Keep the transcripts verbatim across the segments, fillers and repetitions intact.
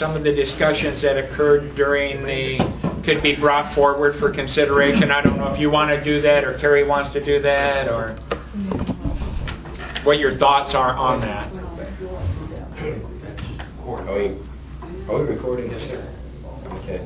some of the discussions that occurred during the, could be brought forward for consideration. I don't know if you want to do that or Terry wants to do that, or what your thoughts are on that. Are we, are we recording this, sir? Okay.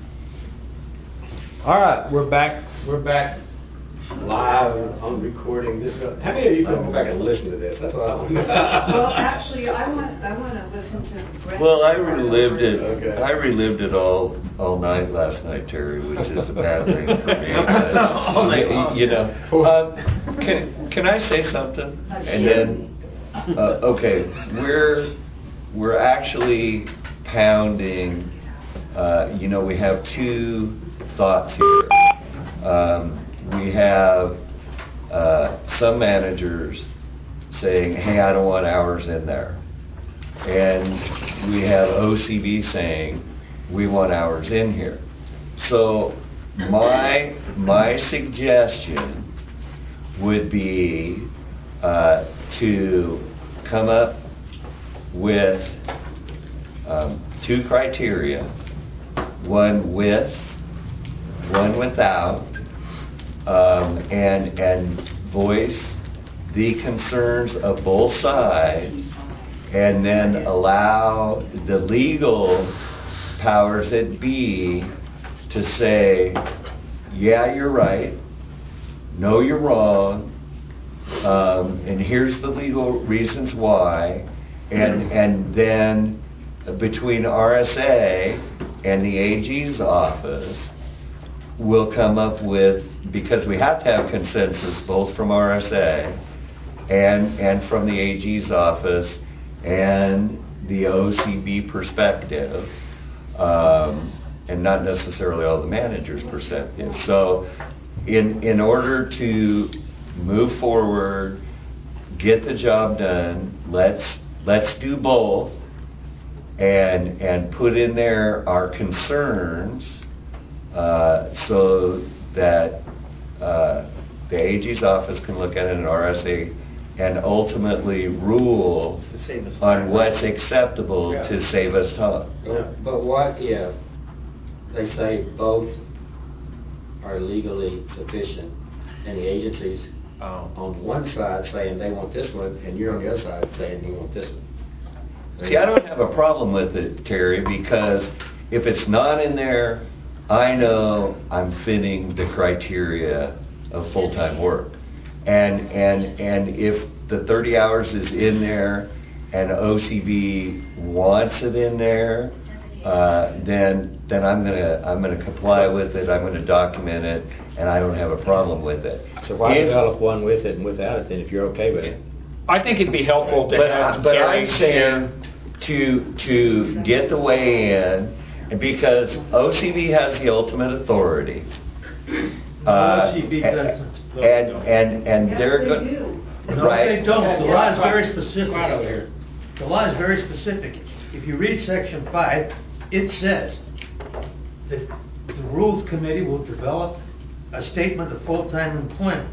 All right, we're back. We're back live on recording this. How many of you can go back and listen to this? That's what I want to know. Well, actually, I want I want to listen to Brett. Well, I relived it. Okay. I relived it all all night last night, Terry, which is a bad thing for me. All night But, long. you know, um, can can I say something? And then, uh, okay, we're we're actually pounding. Uh, you know, we have two thoughts here. Um, we have uh, some managers saying, hey, I don't want hours in there. And we have O C B saying, we want hours in here. So my, my suggestion would be uh, to come up with um, two criteria, one with, one without, um, and and voice the concerns of both sides, and then allow the legal powers that be to say, yeah, you're right, no, you're wrong, um, and here's the legal reasons why, and and then between R S A and the A G's office, we'll come up with, because we have to have consensus both from R S A and and from the A G's office and the O C B perspective, um, and not necessarily all the managers' perspective. So in in order to move forward, get the job done, let's let's do both, and and put in there our concerns, uh, so that uh, the A G's office can look at it and R S A and ultimately rule on what's acceptable Yeah. to save us time. But, but what if they say both are legally sufficient, and the agencies Oh. on one side saying they want this one, and you're on the other side saying you want this one? See, I don't have a problem with it, Terry, because if it's not in there, I know I'm fitting the criteria of full-time work. And and and if the thirty hours is in there and O C B wants it in there, uh, then then I'm gonna I'm gonna comply with it. I'm gonna document it, and I don't have a problem with it. So why If- develop one with it and without it then if you're okay with it? I think it'd be helpful to But, have but Terry I'm saying to to get the way in, because O C B has the ultimate authority. Uh, O C B doesn't. And and and Yes, they're they going do. No, right. they don't. The law is very specific. Right over here. The law is very specific. If you read section five, it says that the Rules Committee will develop a statement of full-time employment.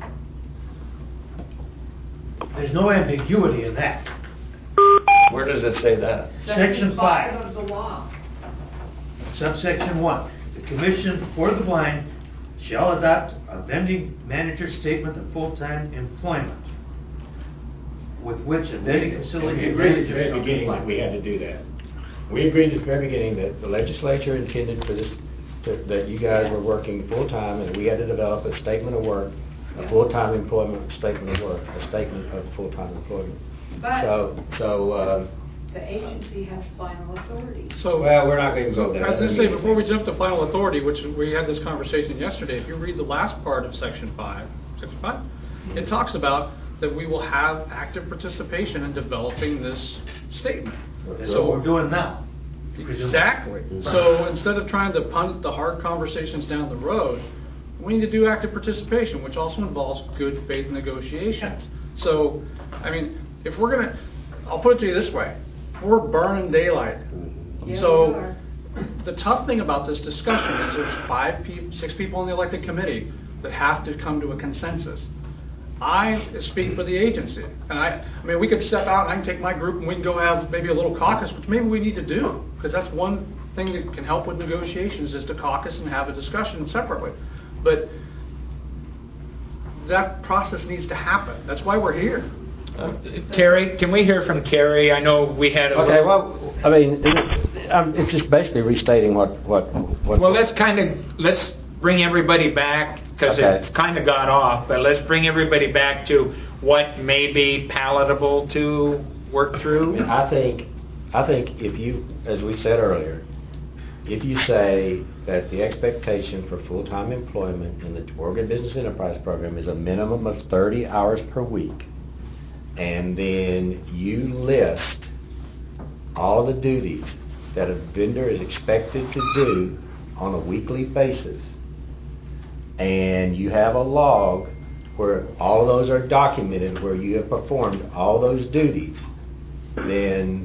There's no ambiguity in that. Where does it say that? Section five. of the law. Subsection one, the Commission for the Blind shall adopt a vending manager statement of full-time employment with which a vending facility We agreed at the manager very shall beginning that comply. we had to do that. We agreed at the very beginning that the legislature intended for this, to- that you guys were working full-time, and we had to develop a statement of work, a full-time employment statement of work, a statement of full-time employment. But So, so, uh, the agency has final authority. So, well, we're not going to go there. I was going to say, before we jump to final authority, which we had this conversation yesterday, if you read the last part of section five, section five, it talks about that we will have active participation in developing this statement. That's what we're doing now. Exactly. So instead of trying to punt the hard conversations down the road, we need to do active participation, which also involves good faith negotiations. So, I mean, if we're going to, I'll put it to you this way, we're burning daylight. Yeah, we So are. the tough thing about this discussion is there's five people, six people on the elected committee that have to come to a consensus. I speak for the agency, and I, I mean, we could step out and I can take my group and we can go have maybe a little caucus, which maybe we need to do. because that's one thing that can help with negotiations is to caucus and have a discussion separately. But that process needs to happen. That's why we're here. Terry, can we hear from Carrie? I know we had a Okay, little... well, I mean, it- um, it's just basically restating what, what, what. Well, let's kind of, let's bring everybody back, because Okay. it's kind of got off, but let's bring everybody back to what may be palatable to work through. I think, I think if you, as we said earlier, if you say that the expectation for full-time employment in the Oregon Business Enterprise Program is a minimum of thirty hours per week, and then you list all the duties that a vendor is expected to do on a weekly basis, and you have a log where all those are documented, where you have performed all those duties, then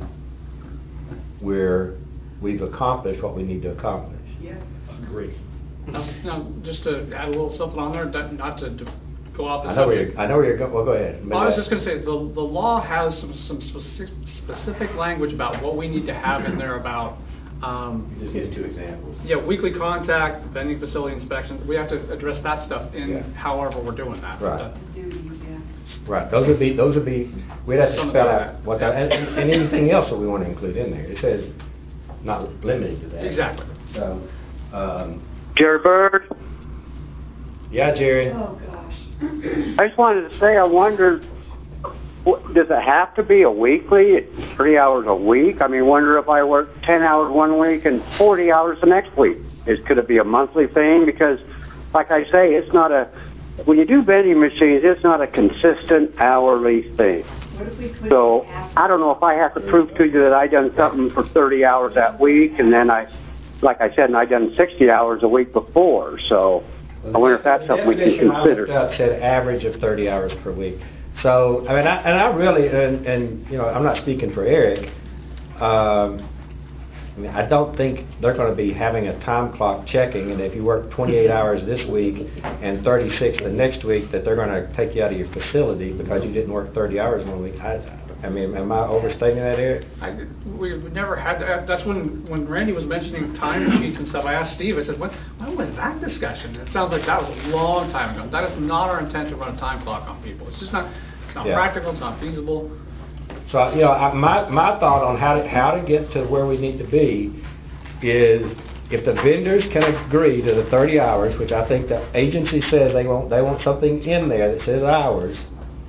we're, we've accomplished what we need to accomplish. Agree. Now, now, just to add a little something on there, that- not to, to go off the I know where subject. you're, I know where you're going, well, go ahead. I was just going to say, the, the law has some, some specific, specific language about what we need to have in there about, um, Just give two examples. yeah, weekly contact, vending facility inspection. We have to address that stuff in Yeah. however we're doing that. Right. Duties, yeah. Right, those would be, those would be, we'd have to Some of spell that. out what that, and, and anything else that we want to include in there. It says not limited to that. Exactly. So, um, Jerry Bird, yeah, Jerry. Oh, gosh. I just wanted to say, I wondered, wh- does it have to be a weekly, three hours a week? I mean, wonder if I work ten hours one week and forty hours the next week. Is, could it be a monthly thing? Because, like I say, it's not a, when you do vending machines, it's not a consistent hourly thing. What if we put So, after- I don't know if I have to prove to you that I done something for thirty hours that week, and then I, like I said, and I done sixty hours a week before, so I wonder if that's something we can The definition I looked consider. up said average of thirty hours per week. So, I mean, I, and I really, and, and, you know, I'm not speaking for Eric. Um, I mean, I don't think they're going to be having a time clock checking, and if you work twenty-eight hours this week and thirty-six the next week, that they're going to take you out of your facility because you didn't work thirty hours one week. I, I mean, am I overstating that, Eric? I, we've never had, that. That's when, when Randy was mentioning time sheets and stuff, I asked Steve, I said, when, when was that discussion? It sounds like that was a long time ago. That is not our intent to run a time clock on people. It's just not, it's not Yeah. practical, it's not feasible. So, you know, I, my, my thought on how to, how to get to where we need to be is if the vendors can agree to the thirty hours, which I think the agency says they want, they want something in there that says hours,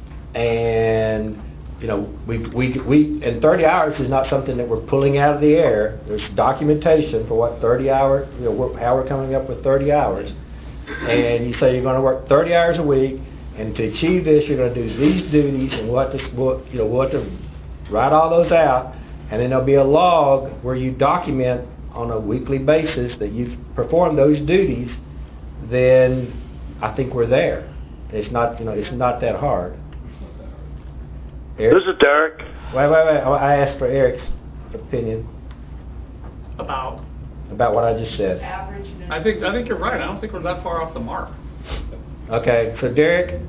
and, you know, we, we, we, and thirty hours is not something that we're pulling out of the air. There's documentation for what thirty hour, you know, what- how we're coming up with thirty hours. And you say you're gonna work thirty hours a week, and to achieve this, you're gonna do these duties, and what to, what, you know, what to, write all those out, and then there'll be a log where you document on a weekly basis that you've performed those duties. Then I think we're there. It's not, you know, it's not that hard. Eric? This is Derek. Wait, wait, wait. I asked for Eric's opinion About, about what I just said. Average minimum. I think, I think you're right. I don't think we're that far off the mark. Okay, so Derek,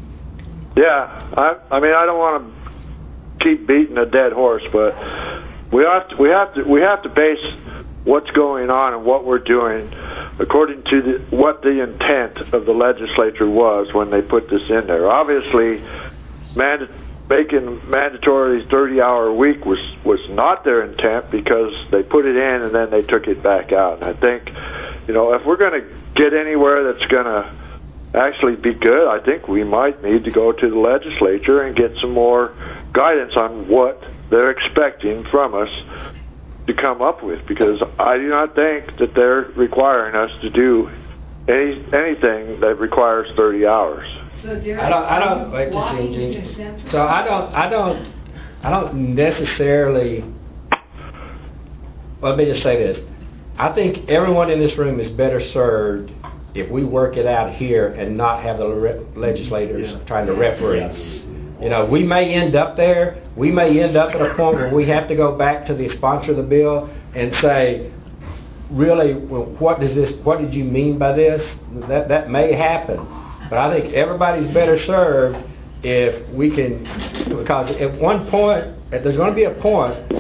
Yeah, I, I mean, I don't want to keep beating a dead horse, but we have to, we have to, we have to base what's going on and what we're doing according to the, what the intent of the legislature was when they put this in there. Obviously, manda- making mandatory thirty-hour week was was not their intent because they put it in and then they took it back out. And I think, you know, if we're going to get anywhere that's going to actually be good, I think we might need to go to the legislature and get some more guidance on what they're expecting from us to come up with, because I do not think that they're requiring us to do any anything that requires thirty hours. So Derek, I don't, I don't, wait, just, walking Gene, consent- Gene. So I don't, I don't, I don't necessarily, well, let me just say this. I think everyone in this room is better served if we work it out here and not have the le- legislators trying to referee. You know, we may end up there, we may end up at a point where we have to go back to the sponsor of the bill and say, really, well, what does this, what did you mean by this? That, that may happen. But I think everybody's better served if we can, because at one point, if there's going to be a point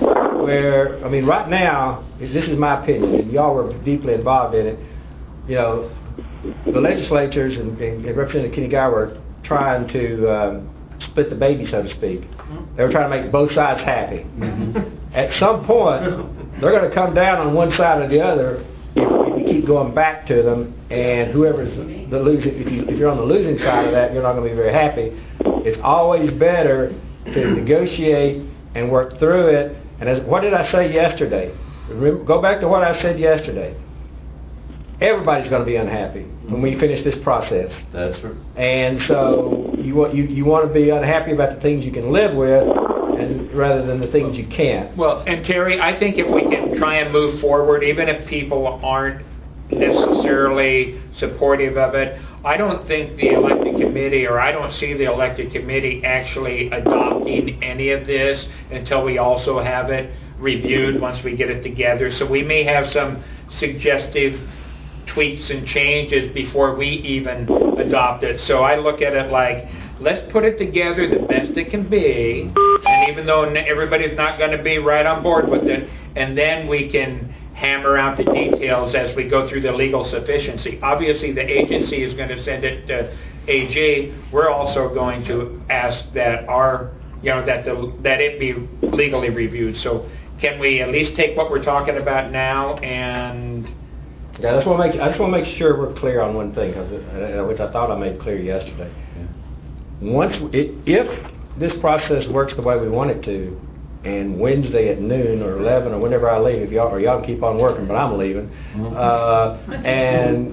where, I mean, right now, this is my opinion, and y'all were deeply involved in it, you know, the legislatures and, and Representative Kenny Guy were trying to um, split the baby, so to speak. They were trying to make both sides happy. Mm-hmm. At some point, they're going to come down on one side or the other if, if you keep going back to them, and whoever's the losing, if, you, if you're on the losing side of that, you're not going to be very happy. It's always better to negotiate and work through it. And as, what did I say yesterday? Remember, go back to what I said yesterday. Everybody's going to be unhappy when we finish this process. That's right. And so you want you, you want to be unhappy about the things you can live with, and rather than the things you can't. Well, and Terry, I think if we can try and move forward, even if people aren't necessarily supportive of it, I don't think the elected committee, or I don't see the elected committee actually adopting any of this until we also have it reviewed once we get it together. So we may have some suggestive tweaks and changes before we even adopt it. So I look at it like, let's put it together the best it can be, and even though everybody's not going to be right on board with it, and then we can hammer out the details as we go through the legal sufficiency. Obviously, the agency is going to send it to A G. We're also going to ask that our, you know, that the that it be legally reviewed. So can we at least take what we're talking about now and Yeah, I just want to make I just want to make sure we're clear on one thing, cause, which I thought I made clear yesterday. Yeah. Once it, if this process works the way we want it to, and Wednesday at noon or eleven or whenever I leave, if y'all or y'all can keep on working, but I'm leaving, mm-hmm. uh, and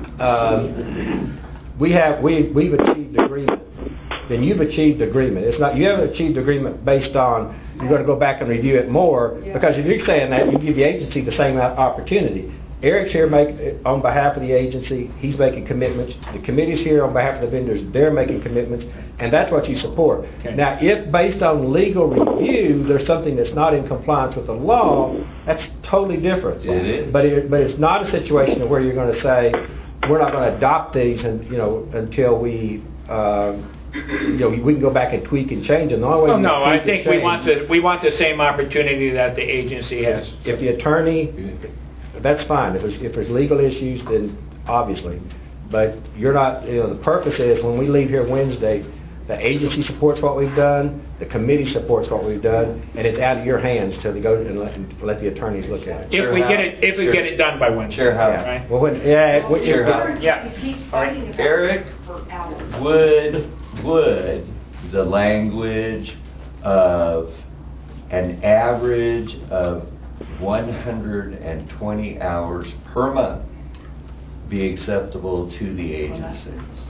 um, we have we we've achieved agreement. Then you've achieved agreement. It's not you haven't achieved agreement based on you're going to go back and review it more, yeah. Because if you're saying that, you give the agency the same opportunity. Eric's here make, on behalf of the agency. He's making commitments. The committee's here on behalf of the vendors. They're making commitments, and that's what you support. Okay. Now, if based on legal review, there's something that's not in compliance with the law, that's totally different. It is. But it, but it's not a situation where you're going to say we're not going to adopt these, and you know, until we. Uh, you know, we can go back and tweak and change them. The only way well, no, I think we want the we want the same opportunity that the agency has. If the attorney. That's fine. If there's, if there's legal issues, then obviously. But you're not, you know, the purpose is when we leave here Wednesday, the agency supports what we've done, the committee supports what we've done, and it's out of your hands till they go and let, and let the attorneys look at it. If sure we how, get it, if sure. we get it done by Wednesday. Sure how. Yeah. Right? Well, when, yeah. Well, sure how. Yeah. All right. Eric, would, would the language of an average of one hundred twenty hours per month be acceptable to the agency?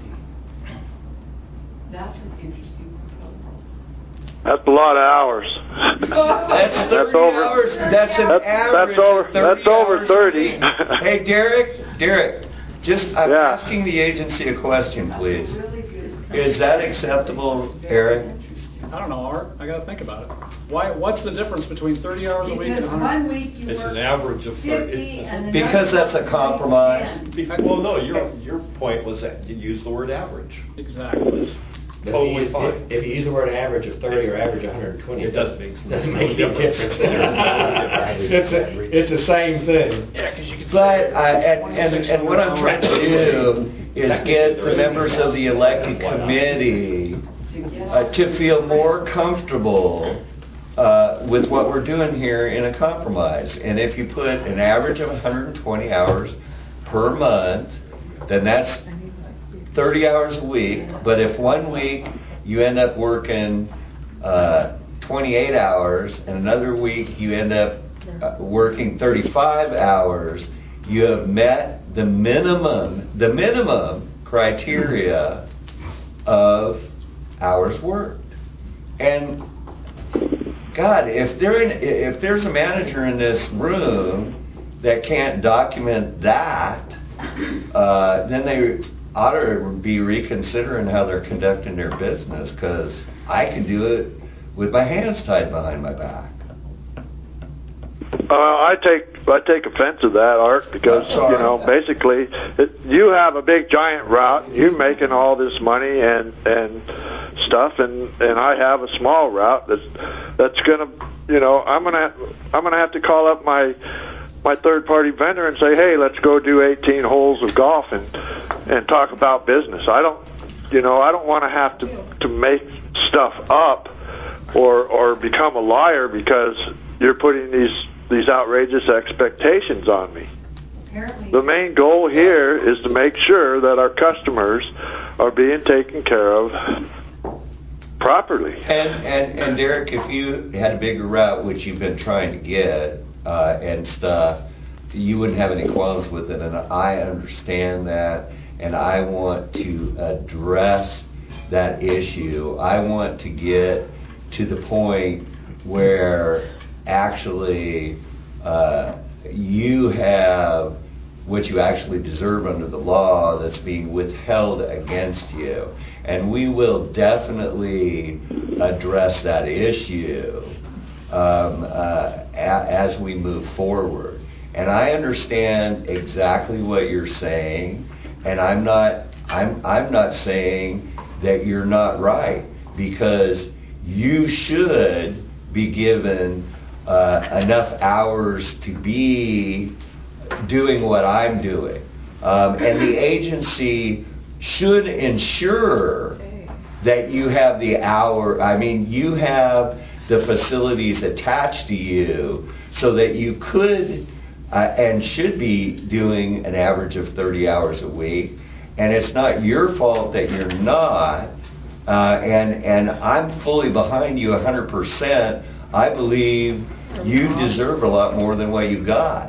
That's an interesting proposal. That's a lot of hours. That's thirty that's over, hours. That's an that's, average. That's over. That's over thirty. Hey, Derek. Derek. Just I'm yeah. asking the agency a question, please. Really good. Is that acceptable, Eric? I don't know, Art. I got to think about it. Why? What's the difference between thirty hours a week and Because one hundred? one week you It's work an average of thirty. fifty and the Because next that's a one compromise. ten. Be- Well, no, your, your point was that you use the word average. Exactly. But Totally if you, fine. If, if you use the word average of thirty or average one hundred twenty, It doesn't make- doesn't no make any difference. difference. it's, a, it's the same thing. Yeah, because you could But, uh, and, and, and what I'm trying to do is get the members of the elected committee uh, to feel more comfortable uh, with what we're doing here in a compromise. And if you put an average of one hundred twenty hours per month, then that's thirty hours a week. But if one week you end up working uh, twenty-eight hours and another week you end up uh, working thirty-five hours, you have met the minimum, the minimum criteria of hours worked. And God, if there in, if there's a manager in this room that can't document that, uh, then they ought to be reconsidering how they're conducting their business, because I can do it with my hands tied behind my back. Uh, I take I take offense to that, Art, because you know basically it, you have a big giant route. You're making all this money and and stuff, and and I have a small route that's that's going to you know, I'm gonna I'm gonna have to call up my my third party vendor and say, hey, let's go do eighteen holes of golf and and talk about business. I don't, you know, I don't want to have to to make stuff up or or become a liar because you're putting these these outrageous expectations on me. Apparently. The main goal here is to make sure that our customers are being taken care of properly. And, and, and Derek, if you had a bigger route, which you've been trying to get, uh, and stuff, you wouldn't have any qualms with it, and I understand that, and I want to address that issue. I want to get to the point where actually uh, you have what you actually deserve under the law that's being withheld against you. And we will definitely address that issue um, uh, a- as we move forward. And I understand exactly what you're saying, and I'm not I'm I'm not saying that you're not right, because you should be given uh, enough hours to be doing what I'm doing. Um, and the agency should ensure that you have the hour, I mean, you have the facilities attached to you so that you could uh, and should be doing an average of thirty hours a week. And it's not your fault that you're not. Uh, and, and I'm fully behind you one hundred percent. I believe you deserve a lot more than what you got.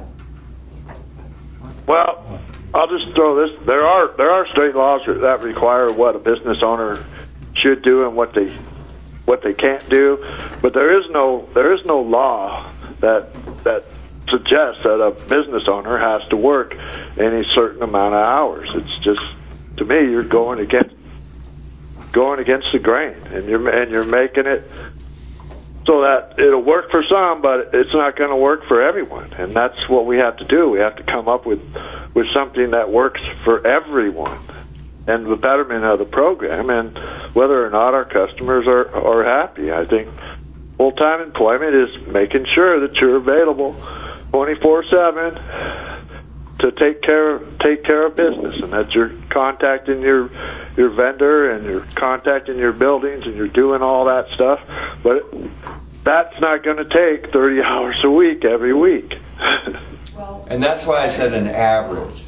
Well, I'll just throw this. There are there are state laws that require what a business owner should do and what they what they can't do, but there is no there is no law that that suggests that a business owner has to work any certain amount of hours. It's just, to me, you're going against going against the grain, and you're and you're making it so that it'll work for some, but it's not going to work for everyone. And that's what we have to do. We have to come up with, with something that works for everyone and the betterment of the program, and whether or not our customers are, are happy. I think full-time employment is making sure that you're available twenty-four seven to take care of, take care of business, and that you're contacting your your vendor and you're contacting your buildings and you're doing all that stuff. But that's not going to take thirty hours a week every week. And that's why I said an average.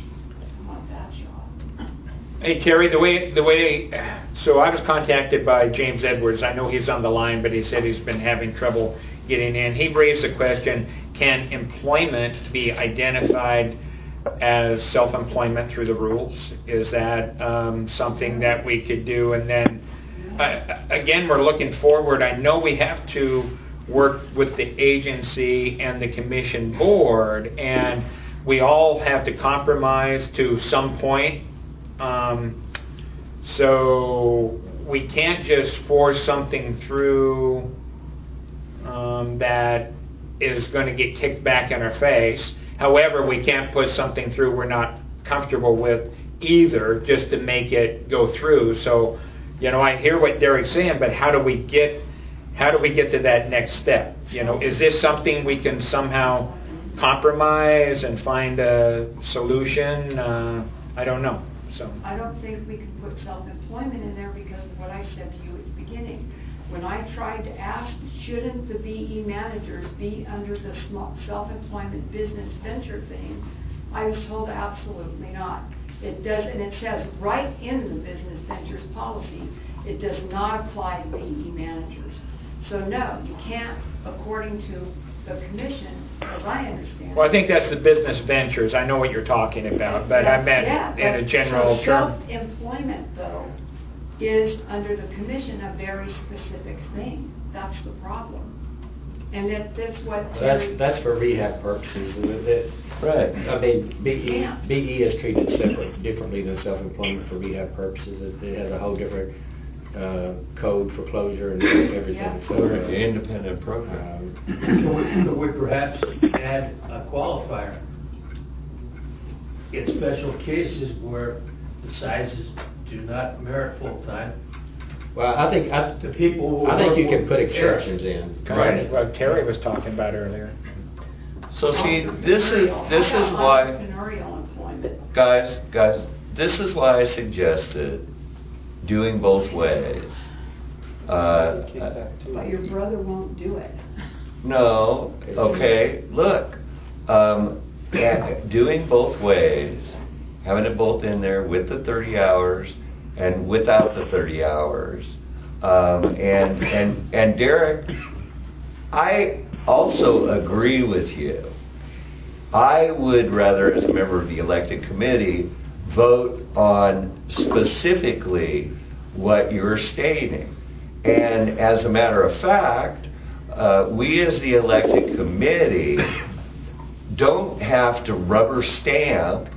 Hey, Terry, the way, the way, so I was contacted by James Edwards. I know he's on the line, but he said he's been having trouble getting in. He raised the question, can employment be identified as self-employment through the rules? Is that um, something that we could do? And then, uh, again, we're looking forward. I know we have to work with the agency and the commission board, and we all have to compromise to some point. Um, so we can't just force something through um, that is going to get kicked back in our face. However, we can't put something through we're not comfortable with either, just to make it go through. So, you know, I hear what Derek's saying, but how do we get, how do we get to that next step? You know, is this something we can somehow compromise and find a solution? Uh, I don't know. So I don't think we can put self-employment in there because of what I said to you at the beginning. When I tried to ask, shouldn't the B E managers be under the small self-employment business venture thing, I was told absolutely not. It does, and it says right in the business ventures policy, it does not apply to B E managers. So no, you can't, according to the commission, as I understand. Well, I think that's the business ventures. I know what you're talking about, but yeah, I meant yeah, in a general so term. Self-employment, though, is under the commission a very specific thing. That's the problem. And that, that's what Terry... That's, that's for rehab purposes, isn't it? Right. I mean, B E, Yeah. B E is treated separate, differently than self-employment for rehab purposes. It, it has a whole different uh, code for closure and everything. Yeah. So, We're an uh, independent program. um, Could we, could we perhaps add a qualifier? In special cases where the sizes do not merit full-time, Well, I think, I, The people who I think you work can put with exceptions in. Right, what Terry was talking about earlier. So see, this is, this is why, Entrepreneurial employment. guys, guys, this is why I suggested doing both ways. Uh, But your brother won't do it. No, okay, look, um, yeah, doing both ways, having it both in there with the thirty hours and without the thirty hours. Um, and, and, and Derek, I also agree with you. I would rather, as a member of the elected committee, vote on specifically what you're stating. And as a matter of fact, uh, we as the elected committee don't have to rubber stamp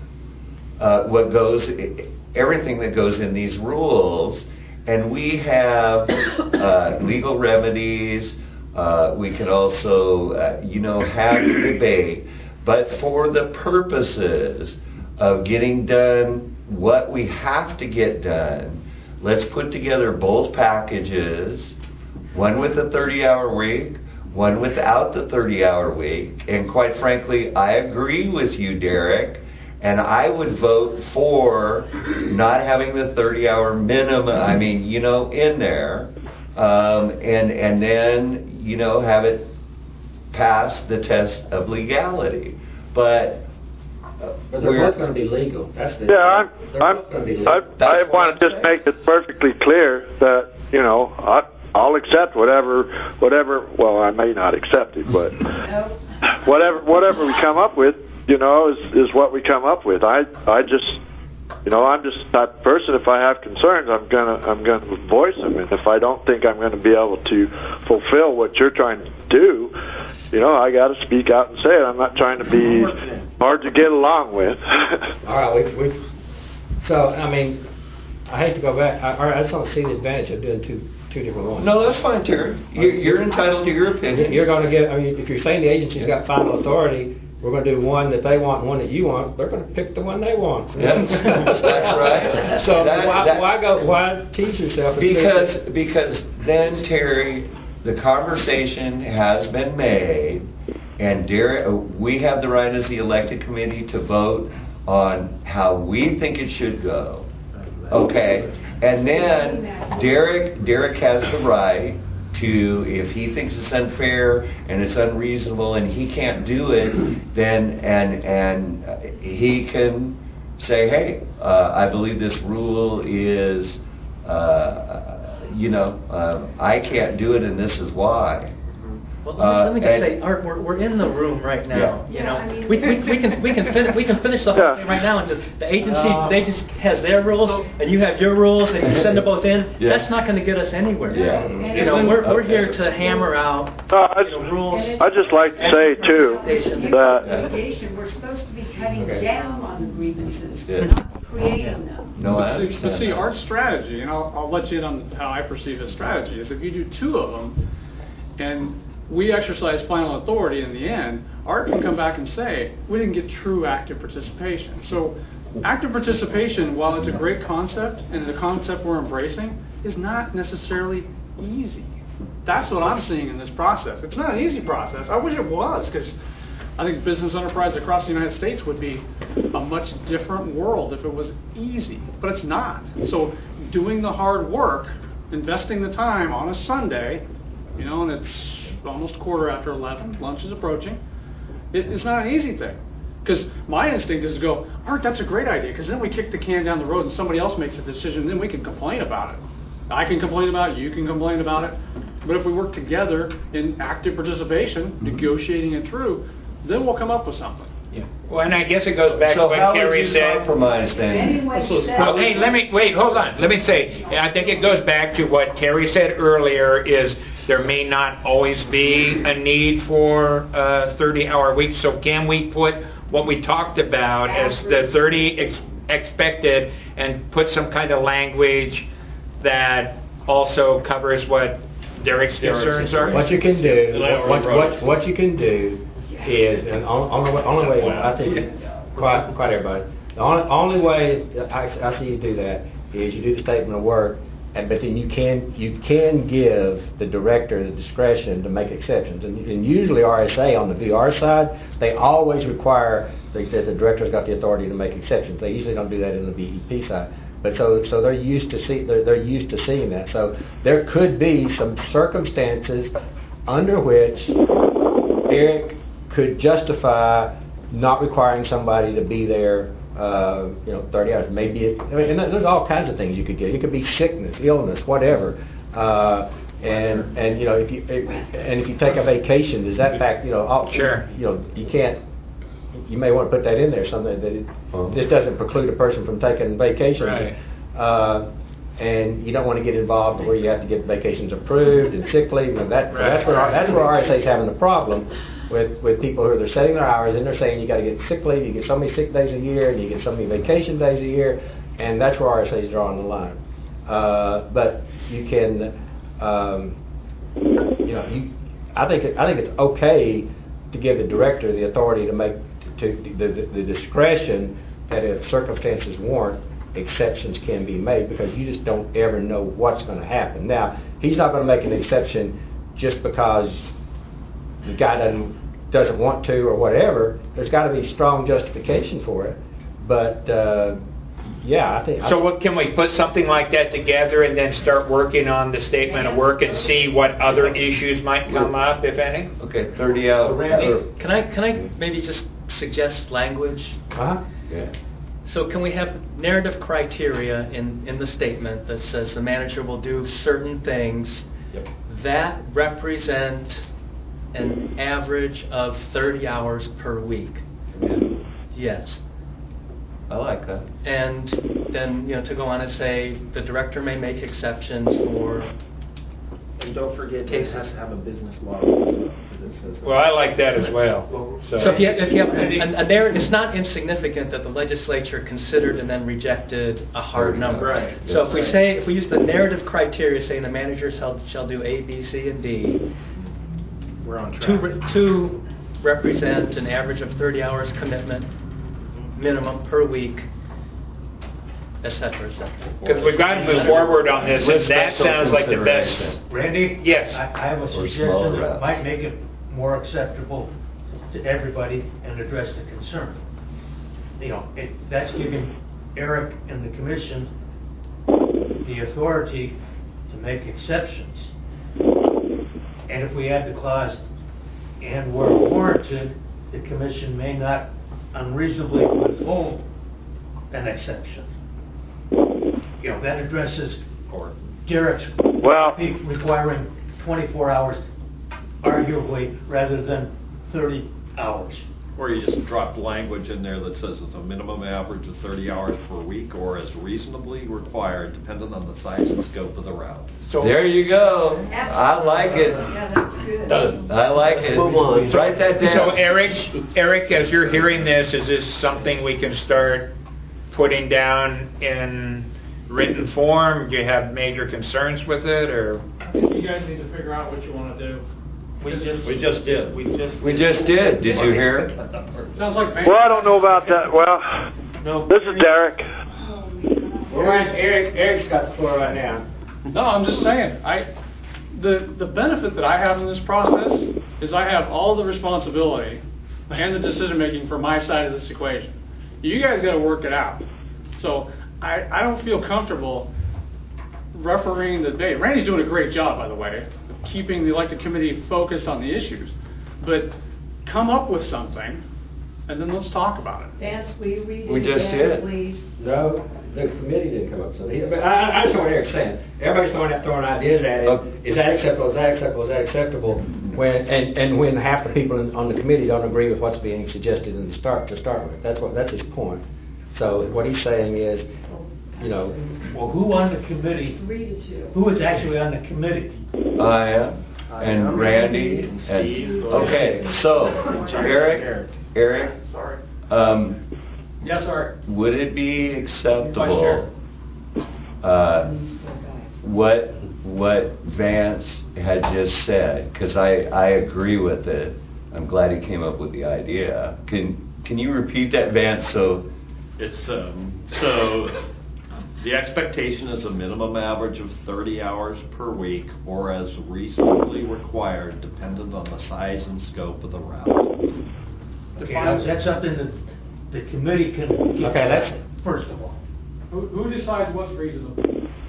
uh, what goes, everything that goes in these rules, and we have uh, legal remedies. Uh, we can also, uh, you know, have the debate, but for the purposes of getting done what we have to get done, let's put together both packages, one with a thirty-hour week, one without the thirty-hour week. And quite frankly, I agree with you, Derek, and I would vote for not having the thirty-hour minimum, I mean, you know, in there, um, and and then, you know, have it pass the test of legality. But But they're both gonna be legal. That's the. Yeah, I'm, they're I'm, both gonna be I, legal. I That's what want I'm to just saying. make it perfectly clear that, you know, I, I'll accept whatever, whatever, well, I may not accept it, but Nope. whatever, whatever we come up with, you know, is, is what we come up with. I, I just, you know, I'm just the type of person, if I have concerns, I'm gonna, I'm gonna voice them, and if I don't think I'm gonna be able to fulfill what you're trying to do, you know, I gotta speak out and say it. I'm not trying to be hard to get along with. All right, we, we, so, I mean, I hate to go back, I, I just don't see the advantage of doing two, two different ones. no, that's fine, Terry. You're, you're entitled to your opinion. You're gonna get, I mean, if you're saying the agency's got final authority, we're gonna do one that they want, and one that you want, they're gonna pick the one they want. Yeah, that's right. So That- why, that- why go, why tease yourself? and say- Because, because then, Terry, the conversation has been made, and Derek, we have the right as the elected committee to vote on how we think it should go. Okay? And then Derek, Derek has the right to, if he thinks it's unfair and it's unreasonable and he can't do it, then, and, and uh, he can say, hey, uh, I believe this rule is, uh, you know, uh, I can't do it and this is why. Well, let me, let me just Uh, say, and- Art, we're, we're in the room right now. Yeah. You Yeah, know, I mean- we, we, we can we can fin- we can finish the whole Yeah. thing right now, and the, the agency Uh, they just has their rules, and you have your rules, and you send them both in. Yeah. That's not going to get us anywhere. Yeah. You know, we're we're here to hammer out No, I, you know, rules. I just like to say too that Litigation, we're supposed to be cutting Okay. down on the grievances, Yeah. not creating them. No, I But see- understand But see, that. our strategy, and I'll, I'll let you in on how I perceive his strategy, is if you do two of them, and we exercise final authority in the end, Art can come back and say, we didn't get true active participation. So active participation, while it's a great concept, and the concept we're embracing, is not necessarily easy. That's what I'm seeing in this process. It's not an easy process. I wish it was, because I think business enterprise across the United States would be a much different world if it was easy, but it's not. So doing the hard work, investing the time on a Sunday, you know, and it's almost quarter after eleven, lunch is approaching, it, it's not an easy thing. Because my instinct is to go, Art, that's a great idea, because then we kick the can down the road and somebody else makes a decision, then we can complain about it. I can complain about it, you can complain about it, but if we work together in active participation, Mm-hmm. negotiating it through, then we'll come up with something. Yeah. Well, and I guess it goes back So to how what would Kerry you said. compromise then? Anyone So- says- Well, hey, let me, wait, hold on. Let me say, I think it goes back to what Terry said earlier, is there may not always be a need for a thirty-hour week. So can we put what we talked about as the thirty ex- expected and put some kind of language that also covers what Derek's concerns are? What you can do, what, what, what you can do is, and on- only way, only way, I think, quite, quite everybody, the only, only way that I, I see you do that is you do the statement of work, and but then you can you can give the director the discretion to make exceptions, and, and usually R S A on the V R side, they always require that the, the director's got the authority to make exceptions. They usually don't do that in the V E P side, but so so they're used to see they're, they're used to seeing that. So there could be some circumstances under which Eric could justify not requiring somebody to be there. Uh, you know, thirty hours. Maybe it, I mean, and there's all kinds of things you could get. It could be sickness, illness, whatever. Uh, and and you know, if you if, and if you take a vacation, does that fact? You know, all, Sure. You know, you can't. You may want to put that in there, something that it, this doesn't preclude a person from taking vacations. Right. Uh, and you don't want to get involved where you have to get vacations approved and sick leave. And that, Right. that's where that's where R S A is having the problem. With, with people who are they're setting their hours and they're saying you got to get sick leave, you get so many sick days a year, and you get so many vacation days a year, and that's where R S A is drawing the line. Uh, but you can, um, you know, you, I think it, I think it's okay to give the director the authority to make to, to the, the, the discretion that if circumstances warrant, exceptions can be made, because you just don't ever know what's going to happen. Now, he's not going to make an exception just because the guy doesn't doesn't want to or whatever. There's got to be strong justification for it. But uh, yeah, I think. So I, what, can we put something like that together and then start working on the statement of work and see what other issues might come up, if any? Okay, thirty hours. Randy, can I can I maybe just suggest language? uh-huh. Yeah. So can we have narrative criteria in, in the statement that says the manager will do certain things Yep. that represent an average of thirty hours per week? Yeah. Yes. I like that. And then, you know, to go on and say the director may make exceptions for. And don't forget, this has to have a business model as well, 'cause it says. Well, I like that as well. So if you, if you have, and, and there, it's not insignificant that the legislature considered and then rejected a hard number. Right. So if we say, if we use the narrative criteria saying the manager shall, shall do A, B, C, and D, We're on track. two, re- two represent an average of thirty hours commitment minimum per week, et cetera, et cetera. Because we've got to move forward on this, and that sounds like the best. Randy? Yes. I, I have a Or suggestion small that routes. might make it more acceptable to everybody and address the concern. You know, it, that's giving Eric and the commission the authority to make exceptions. And if we add the clause, and where warranted, the commission may not unreasonably withhold an exception. You know, that addresses Derek's Well, requiring twenty-four hours, arguably, rather than thirty hours. Or you just drop language in there that says it's a minimum average of thirty hours per week, or as reasonably required, depending on the size and scope of the route. So There you go. I like it. Yeah, that's good. I like it. move on. Write that down. So Eric, Eric, as you're hearing this, is this something we can start putting down in written form? Do you have major concerns with it, or? You guys need to figure out what you want to do. We just, We just did. we just. We just did. Did you hear? Sounds like. well, I don't know about that. Well, No. this is Derek. Well, Eric, Eric's got the floor right now. No, I'm just saying, I, the, the benefit that I have in this process is I have all the responsibility and the decision-making for my side of this equation. You guys gotta work it out. So I, I don't feel comfortable refereeing the debate. Randy's doing a great job, by the way, keeping the elected committee focused on the issues. But come up with something, and then let's talk about it. Vance, will you read it We just again, did. please? No, the committee didn't come up with something. But I, I understand what Eric's saying. Everybody's throwing out, throwing ideas at it. Okay. Is that acceptable? Is that acceptable? Is that acceptable? When and, and when half the people in, on the committee don't agree with what's being suggested in the start to start with. That's what that's his point. So what he's saying is, you know, Well, who on the committee, Just read it to. who is actually on the committee? I am. And Randy. And, Steve. okay, so Eric, Eric, Sorry. um, Yes, sir. would it be Vice Chair. acceptable, uh, what, what Vance had just said? Because I, I agree with it. I'm glad he came up with the idea. Can, can you repeat that, Vance? So, It's, um, so, The expectation is a minimum average of thirty hours per week or as reasonably required, dependent on the size and scope of the route. Okay, that's, that's something that the committee can get. Okay, that's- First of all. Who, who decides what's reasonable?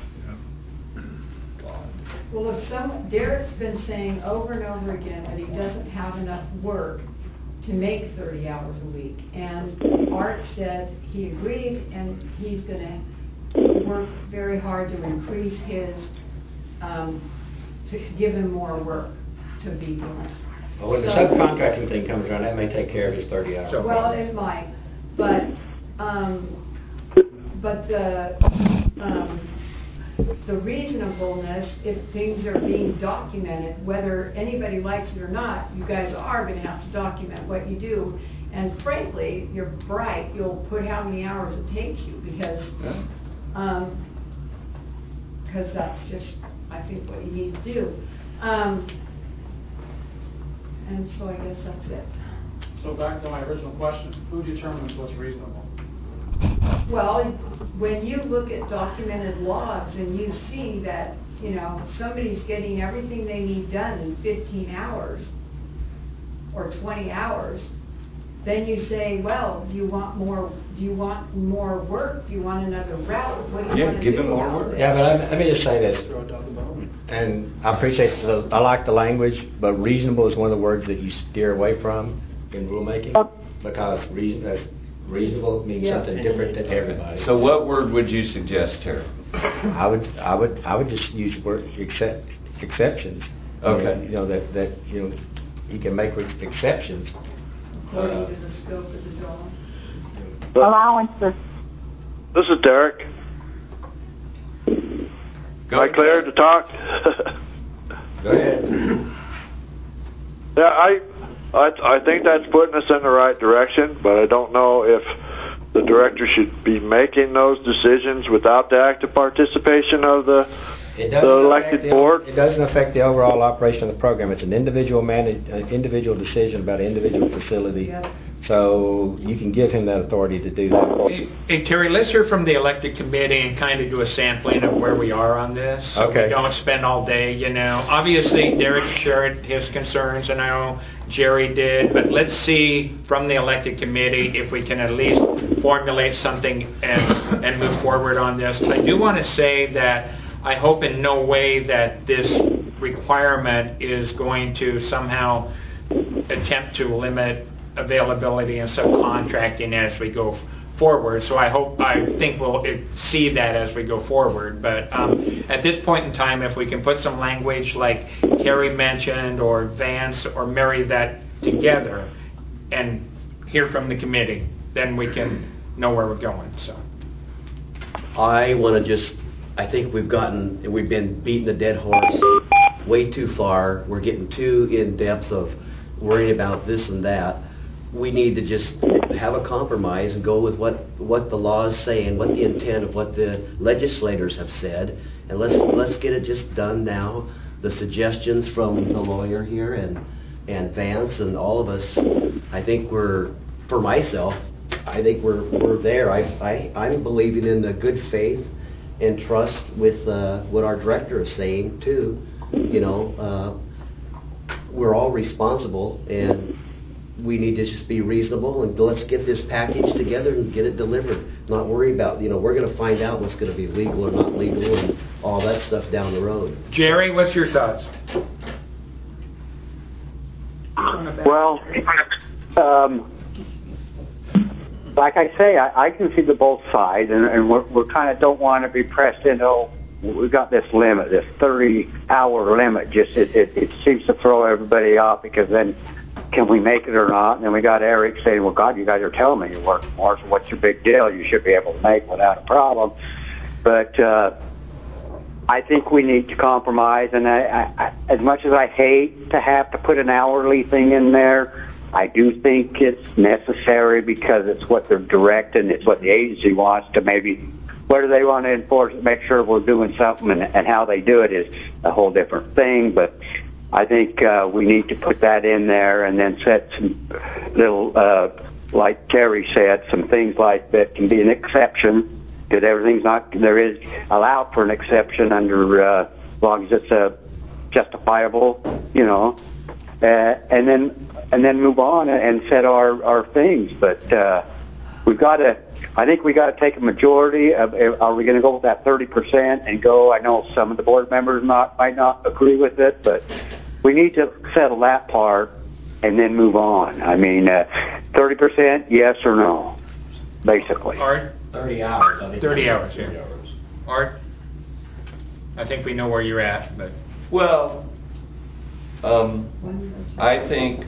Well, if some, Derek's been saying over and over again that he doesn't have enough work to make thirty hours a week. And Art said he agreed, and he's gonna work very hard to increase his, um, to give him more work to be doing. Well, when the So- subcontracting thing comes around, that may take care of his thirty hours. Well, it might, but, um, but the, um, the reasonableness, if things are being documented, whether anybody likes it or not, you guys are gonna have to document what you do. And frankly, you're bright, you'll put how many hours it takes you, because, um, because that's just, I think, what you need to do. Um, and so I guess that's it. So back to my original question, who determines what's reasonable? Well, when you look at documented logs and you see that, you know, somebody's getting everything they need done in fifteen hours or twenty hours, then you say, well, do you want more, do you want more work? Do you want another route? What do you Yeah, want to give do him more about work. this? Yeah, but let, let me just say this, and I appreciate the, I like the language, but reasonable is one of the words that you steer away from in rulemaking, because reason, that's, reasonable means Yeah. something different to everybody. So what word would you suggest, Terry? I would, I would, I would just use word except, exceptions. Okay. You know, that, that, you know, you can make exceptions. According to the scope of the drawing. Allowances. This is Derek. Go Am I clear to talk? Go ahead. Yeah, I, I, I think that's putting us in the right direction, but I don't know if the director should be making those decisions without the active participation of the, It the doesn't elected affect the- board. It doesn't affect the overall operation of the program. It's an individual managed, an individual decision about an individual facility. Yep. So you can give him that authority to do that. Hey, hey, Terry, let's hear from the elected committee and kind of do a sampling of where we are on this. So Okay. we don't spend all day, you know. Obviously, Derek shared his concerns, and I know Jerry did, but let's see from the elected committee if we can at least formulate something and, and move forward on this. I do want to say that I hope in no way that this requirement is going to somehow attempt to limit availability and subcontracting as we go forward. So I hope, I think we'll eh, see that as we go forward. But um, at this point in time, if we can put some language like Carrie mentioned or Vance or marry that together and hear from the committee, then we can know where we're going. So I want to just, I think we've gotten, we've been beating the dead horse way too far. We're getting too in depth of worrying about this and that. We need to just have a compromise and go with what, what the laws say and what the intent of what the legislators have said. And let's let's get it just done now. The suggestions from the lawyer here and, and Vance and all of us, I think we're, for myself, I think we're we're there. I, I, I'm believing in the good faith and trust with uh, what our director is saying too. You know, uh, we're all responsible, and we need to just be reasonable, and let's get this package together and get it delivered. Not worry about, you know, we're going to find out what's going to be legal or not legal and all that stuff down the road. Jerry, what's your thoughts? Well, um, like I say, I, I can see the both sides, and, and we're, we're kind of don't want to be pressed into, oh, we've got this limit, this thirty-hour limit. Just it, it, it seems to throw everybody off, because then can we make it or not? And then we got Eric saying, well, God, you guys are telling me you work more, so what's your big deal? You should be able to make without a problem. But uh, I think we need to compromise, and I, I, I, as much as I hate to have to put an hourly thing in there, I do think it's necessary because it's what they're directing, it's what the agency wants to maybe, whether they want to enforce it, make sure we're doing something, and, and how they do it is a whole different thing. But I think uh, we need to put that in there, and then set some little, uh, like Terry said, some things like that can be an exception, That everything's not, there is allowed for an exception under, uh, as long as it's uh, justifiable, you know, uh, and then and then move on and set our, our things. But uh, we've got to, I think we got to take a majority of, are we going to go with that thirty percent and go, I know some of the board members not might not agree with it, but we need to settle that part and then move on. I mean, uh, thirty percent, yes or no, basically. Art? Thirty hours. I think. thirty hours, yeah. Art? I think we know where you're at, but... Well, um, I think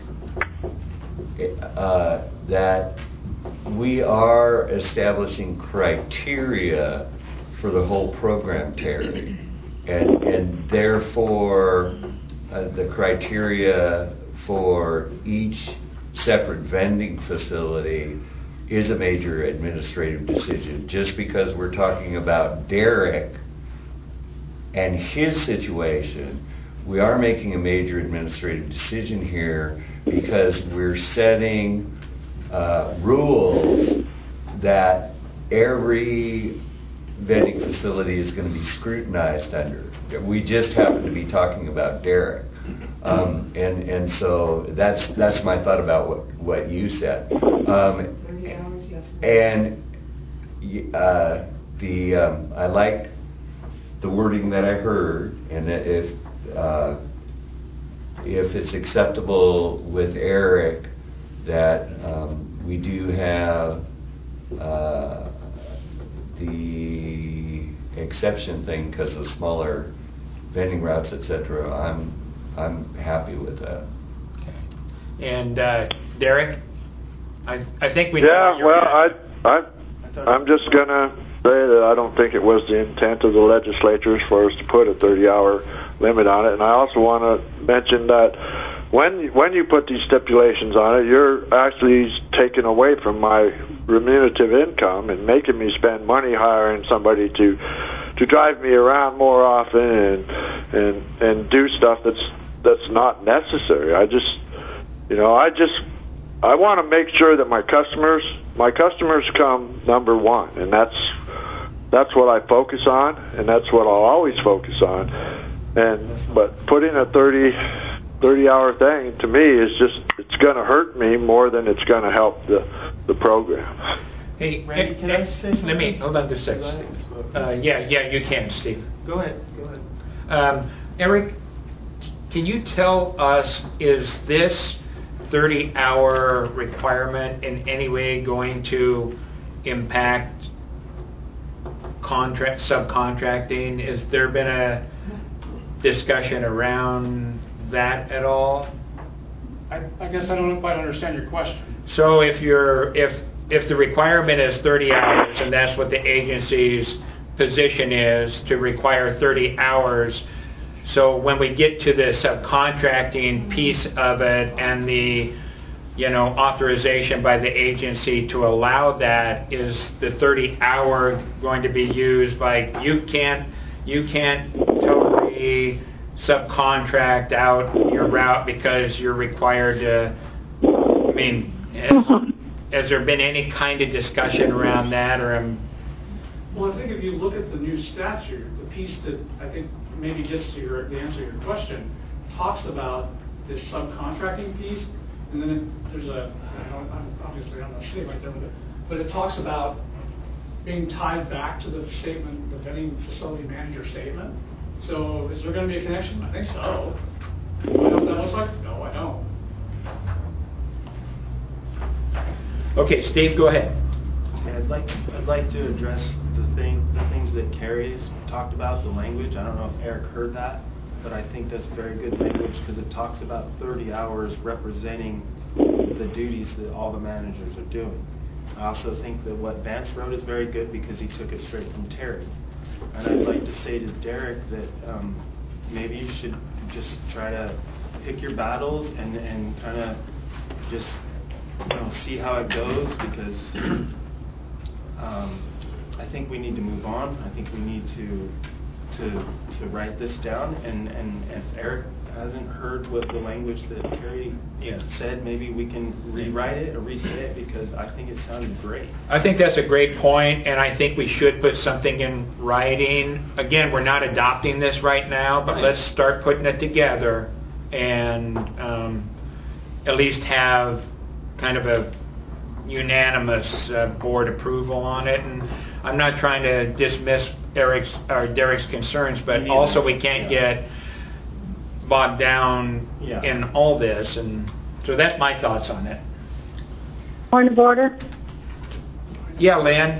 uh, that we are establishing criteria for the whole program, Terry, and and therefore uh, the criteria for each separate vending facility is a major administrative decision. Just because we're talking about Derek and his situation, we are making a major administrative decision here because we're setting uh, rules that every vending facility is going to be scrutinized under. We just happen to be talking about Derek. Um, and and so that's that's my thought about what, what you said. Um, and uh, the um, I like the wording that I heard, and that if uh, if it's acceptable with Eric, that um, we do have uh, the exception thing because of smaller vending routes, et cetera. I'm I'm happy with that. Okay. And uh, Derek, I I think we. Yeah, know well, I I I'm just gonna say that I don't think it was the intent of the legislatures for us to put a thirty-hour limit on it, and I also want to mention that when when you put these stipulations on it, you're actually taking away from my remunerative income and making me spend money hiring somebody to to drive me around more often and and and do stuff that's that's not necessary. I just, you know, I just I want to make sure that my customers my customers come number one, and that's that's what I focus on, and that's what I'll always focus on. And but putting a thirty hour thing to me is just, it's going to hurt me more than it's going to help the the program. Hey, Randy, can I say something? Let me hold on just a second. Uh, yeah, yeah, you can, Steve. Go ahead. Go ahead. Um, Eric, can you tell us, is this thirty hour requirement in any way going to impact contract subcontracting? Has there been a discussion around that at all? I, I guess I don't quite understand your question. So if you're if if the requirement is thirty hours, and that's what the agency's position is, to require thirty hours, so when we get to the subcontracting piece of it and the, you know, authorization by the agency to allow that, is the thirty hour going to be used like you can't you can't totally subcontract out your route because you're required to, I mean, has, has there been any kind of discussion around that, or am Well, I think if you look at the new statute, the piece that I think maybe gets to your, the answer to your question, talks about this subcontracting piece, and then it, there's a, I don't, I'm, obviously I'm not sitting right there with it, but it talks about being tied back to the statement, the vending facility manager statement. So is there going to be a connection? I think so. Do I know what that looks like? No, I don't. Okay, Steve, go ahead. Yeah, I'd like I'd like to address the thing the things that Carrie's talked about, the language. I don't know if Eric heard that, but I think that's very good language because it talks about thirty hours representing the duties that all the managers are doing. I also think that what Vance wrote is very good because he took it straight from Terry. And I'd like to say to Derek that um, maybe you should just try to pick your battles and, and kind of just, you know, see how it goes, because um, I think we need to move on. I think we need to to to write this down. And, and, and Eric, hasn't heard what the language that Carrie said, maybe we can rewrite it or re-say it, because I think it sounded great. I think that's a great point, and I think we should put something in writing. Again, we're not adopting this right now, but let's start putting it together and um, at least have kind of a unanimous uh, board approval on it. And I'm not trying to dismiss Eric's or Derek's concerns, but also we can't Yeah. get bogged down Yeah. in all this. And so that's my thoughts on it. Point of order? Yeah, Lynn?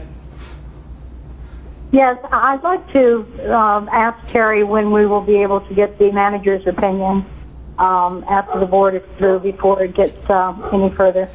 Yes, I'd like to um, ask Terry when we will be able to get the manager's opinion um, after the board is through before it gets uh, any further.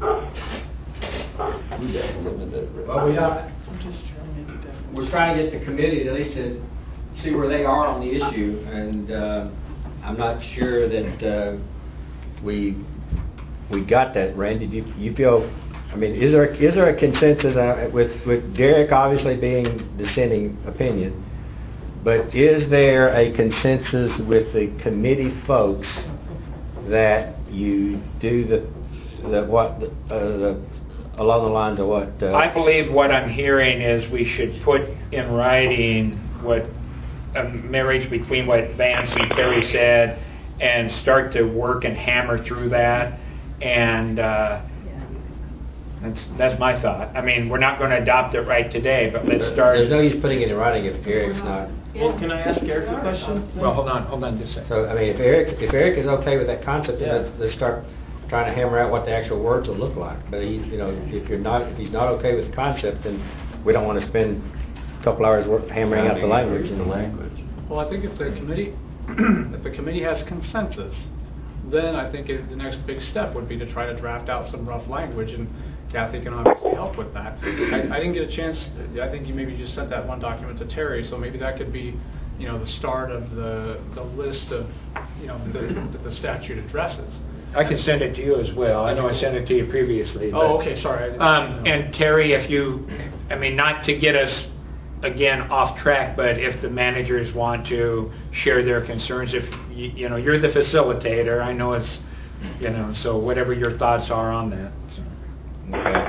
Well, we don't, we're trying to get the committee at least to see where they are on the issue, and uh, I'm not sure that uh, we we got that. Randy, do you, you feel? I mean, is there is there a consensus uh, with with Derek obviously being dissenting opinion, but is there a consensus with the committee folks that you do the the what uh, the along the lines of what? Uh, I believe what I'm hearing is we should put in writing what a marriage between what Vance and Terry said and start to work and hammer through that. And uh, that's that's my thought. I mean, we're not going to adopt it right today, but let's start. There's no use putting it in writing if Eric's not. Well, can I ask Eric a question? Well, hold on, hold on just a second. So, I mean, if Eric if Eric is okay with that concept, then Yeah. let's, let's start trying to hammer out what the actual words will look like. But he, you know, if you're not, if he's not okay with the concept, then we don't want to spend a couple hours work hammering out the language. The language. Well, I think if the committee, if the committee has consensus, then I think it, the next big step would be to try to draft out some rough language, and Kathy can obviously help with that. I, I didn't get a chance. I think you maybe just sent that one document to Terry, so maybe that could be, you know, the start of the the list of, you know, the, that the statute addresses. I can send it to you as well. I know I sent it to you previously. But, Oh, okay, sorry. I didn't Um, know. and Terry, if you, I mean, not to get us again off track, but if the managers want to share their concerns, if you, you know, you're the facilitator, I know it's, you know, so whatever your thoughts are on that. So. Okay.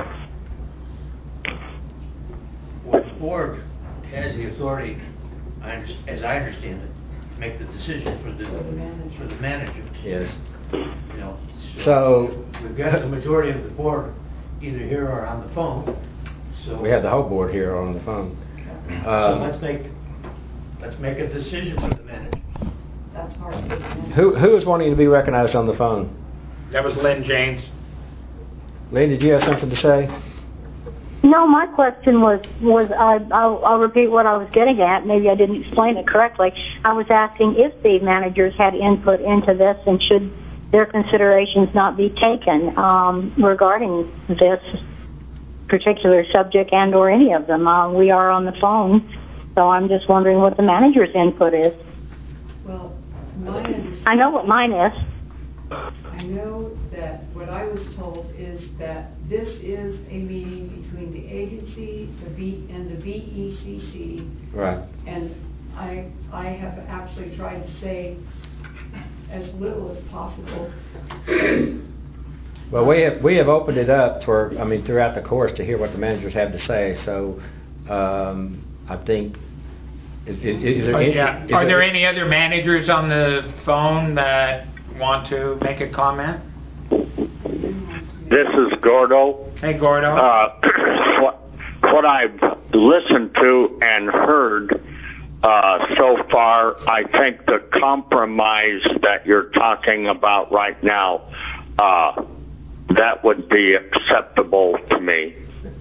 Well, the board has the authority, I under- as I understand it, to make the decision for the, for the manager. Yes. You know, So we've got the majority of the board either here or on the phone, so. we have the whole board here on the phone. So Um, let's make, let's make a decision for the manager. That's hard. who who is wanting to be recognized on the phone? That was Lynn James. Lynn, did you have something to say? No, my question was, was I, I'll, I'll repeat what I was getting at. Maybe I didn't explain it correctly. I was asking if the managers had input into this and should their considerations not be taken um, regarding this particular subject and or any of them. Uh, we are on the phone, so I'm just wondering what the manager's input is. Well, my understanding. I know what mine is. I know that what I was told is that this is a meeting between the agency, the B, and the B E C C. Right. And I, I have actually tried to say as little as possible. Well, we have we have opened it up for, I mean, throughout the course to hear what the managers have to say. So um, I think is, is, is there Oh, any, yeah. is Are there any other managers on the phone that want to make a comment? This is Gordo. Hey, Gordo. Uh, what, what I've listened to and heard uh, so far, I think the compromise that you're talking about right now, uh, that would be acceptable to me.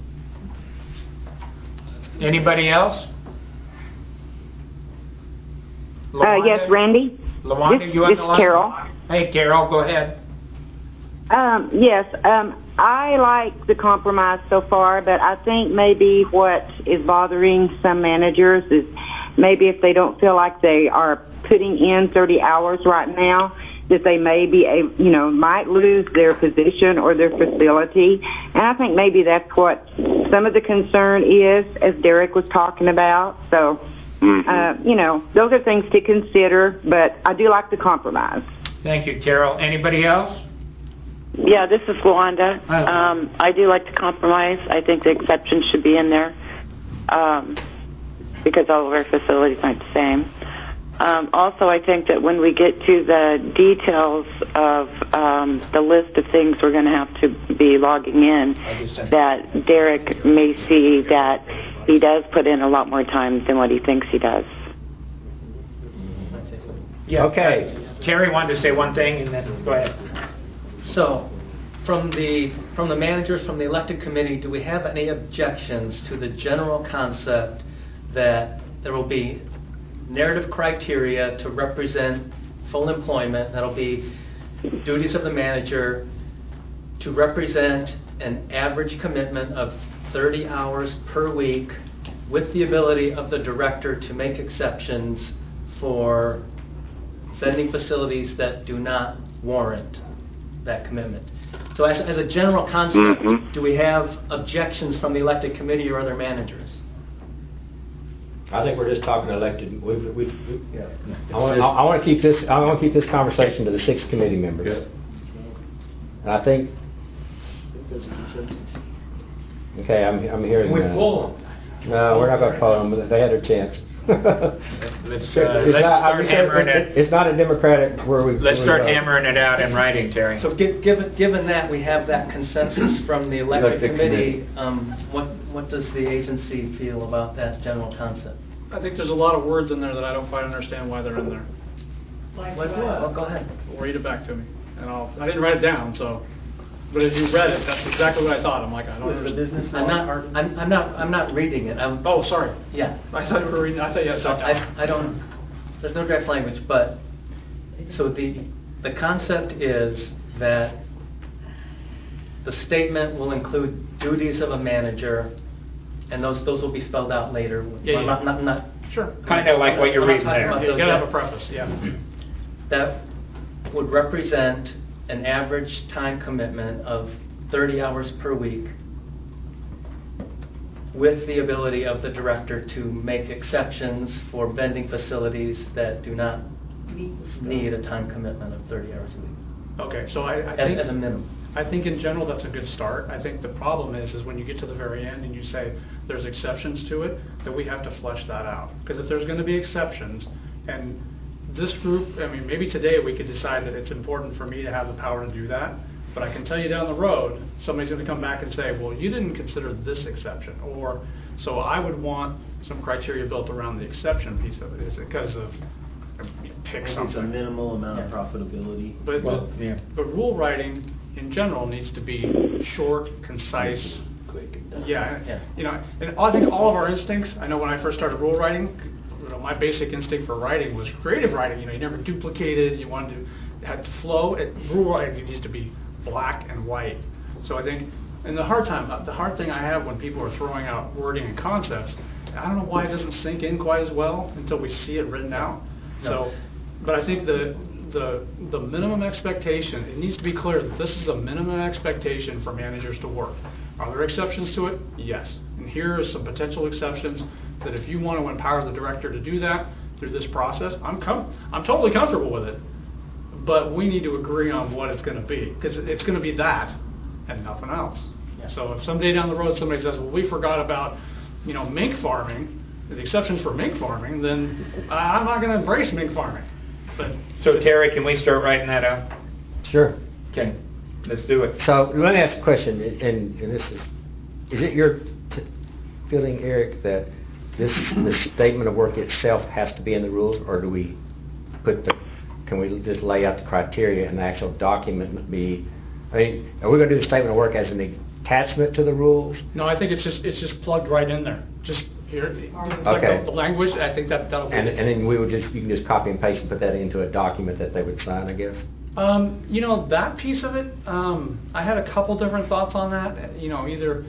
Anybody else? Uh, yes, Randy. LaWanda, This- you on this the is line? Carol. Hey, Carol, go ahead. Um, yes, um, I like the compromise so far, but I think maybe what is bothering some managers is maybe if they don't feel like they are putting in thirty hours right now, that they may be, a, you know, might lose their position or their facility. And I think maybe that's what some of the concern is, as Derek was talking about. So Mm-hmm. Uh, you know, those are things to consider, but I do like the compromise. Thank you, Carol. Anybody else? Yeah, this is Luanda. Um, I do like to compromise. I think the exceptions should be in there um, because all of our facilities aren't the same. Um, also, I think that when we get to the details of um, the list of things we're going to have to be logging in, that Derek may see that he does put in a lot more time than what he thinks he does. Yeah. Okay. Terry wanted to say one thing, and then go ahead. So, from the from the managers, from the elected committee, do we have any objections to the general concept that there will be narrative criteria to represent full employment? That'll be duties of the manager to represent an average commitment of thirty hours per week, with the ability of the director to make exceptions for vending facilities that do not warrant that commitment. So as, as a general concept, mm-hmm. do we have objections from the elected committee or other managers? I think we're just talking elected. We've, we've, we, yeah. I want, I, I want to keep this. I want to keep this conversation to the six committee members. Yeah. And I think. There's a consensus. Okay, I'm, I'm hearing. Can we uh, pull them? No, we're not going to pull them. But they had their chance. let's uh, let's not, start hammering it's, it. It's not a democratic where we. Let's where start we hammering it out in writing, Terry. So, given given that we have that consensus from the elected Elected committee, committee. Um, what what does the agency feel about that general concept? I think there's a lot of words in there that I don't quite understand why they're in there. Like what? Well, go ahead. Read it back to me, and I'll. I didn't write it down, so. But as you read it, that's exactly what I thought. I'm like, I don't understand. The business I'm not. I'm, I'm not. I'm not reading it. I'm, oh, sorry. Yeah. I thought you were reading. I thought you had so I, I don't. There's no draft language, but so the the concept is that the statement will include duties of a manager, and those those will be spelled out later. Yeah, so I'm yeah. not, not, not sure. Kind of like what you're reading there. Yeah, you gotta have a preface. Yeah. That would represent an average time commitment of thirty hours per week, with the ability of the director to make exceptions for vending facilities that do not need a time commitment of thirty hours a week. Okay, so I, I as, think as a minimum. I think in general that's a good start. I think the problem is, is when you get to the very end and you say there's exceptions to it, that we have to flesh that out. Because if there's going to be exceptions, and this group, I mean, maybe today we could decide that it's important for me to have the power to do that, but I can tell you down the road, somebody's going to come back and say, well, you didn't consider this exception, or so I would want some criteria built around the exception piece of it. Is it because of, you know, pick Maybe something. It's a minimal amount Yeah. of profitability. But, Well, but, yeah. but rule writing in general needs to be short, concise. Yeah, Yeah. you know, and I think all of our instincts, I know when I first started rule writing, you know, my basic instinct for writing was creative writing. You know, you never duplicated, you wanted to, it had to flow. It, rule writing needs to be black and white. So I think, and the hard time, the hard thing I have when people are throwing out wording and concepts, I don't know why it doesn't sink in quite as well until we see it written out. So, but I think the the the minimum expectation, it needs to be clear that this is a minimum expectation for managers to work. Are there exceptions to it? Yes. And here are some potential exceptions that if you want to empower the director to do that through this process, I'm com- I'm totally comfortable with it. But we need to agree on what it's going to be, because it's going to be that and nothing else. Yeah. So if someday down the road somebody says, well, we forgot about, you know, mink farming, the exceptions for mink farming, then I'm not going to embrace mink farming. But So Terry, can we start writing that out? Sure. Okay, let's do it. So let me ask a question, and, and this is, is it your t- feeling, Eric, that this the statement of work itself has to be in the rules, or do we put the, can we just lay out the criteria and the actual document be, I mean, are we going to do the statement of work as an attachment to the rules? No, I think it's just it's just plugged right in there. Just here, like Okay. the, the language. I think that that'll be. And and then we would just, you can just copy and paste and put that into a document that they would sign, I guess? Um, you know, that piece of it, um, I had a couple different thoughts on that. You know, either,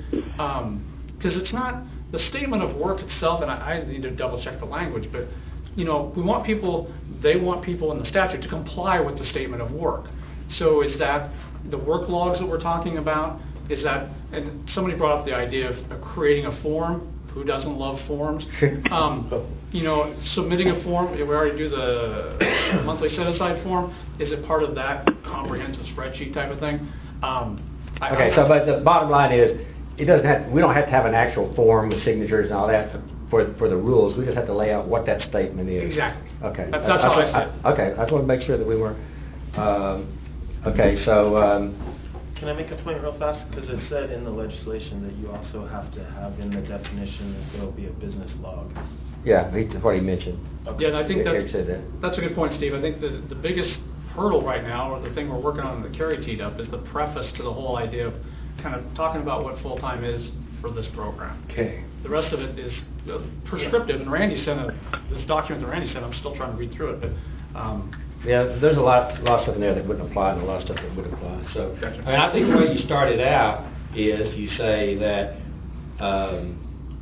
because it's not, the statement of work itself, and I, I need to double check the language, but, you know, we want people, they want people in the statute to comply with the statement of work. So is that the work logs that we're talking about? Is that, and somebody brought up the idea of, of creating a form who doesn't love forms? Um, you know, submitting a form, we already do the monthly set-aside form. Is it part of that comprehensive spreadsheet type of thing? Um, I- Okay, so, but the bottom line is, it doesn't have, we don't have to have an actual form with signatures and all that for, for the rules. We just have to lay out what that statement is. Exactly. Okay. That- that's how I what- see it. Okay, I just want to make sure that we weren't, um, okay, so, um, Can I make a point real fast? Because it said in the legislation that you also have to have in the definition that there will be a business log. yeah, he- that's what he mentioned. Yeah, and I think Eric that, said that. that's a good point, Steve. I think the, the biggest hurdle right now, or the thing we're working on that Carrie teed up, is the preface to the whole idea of kind of talking about what full-time is for this program. Okay. The rest of it is uh, prescriptive, and Randy sent a, this document that Randy sent, I'm still trying to read through it, but, um, Yeah, there's a lot, a lot of stuff in there that wouldn't apply and a lot of stuff that would apply. So, I mean, I think the way you started out is you say that um,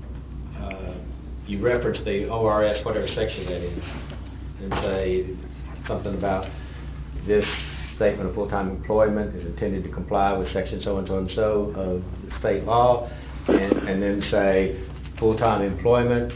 uh, you reference the O R S, whatever section that is, and say something about this statement of full-time employment is intended to comply with section so-and-so and so of the state law, and, and then say full-time employment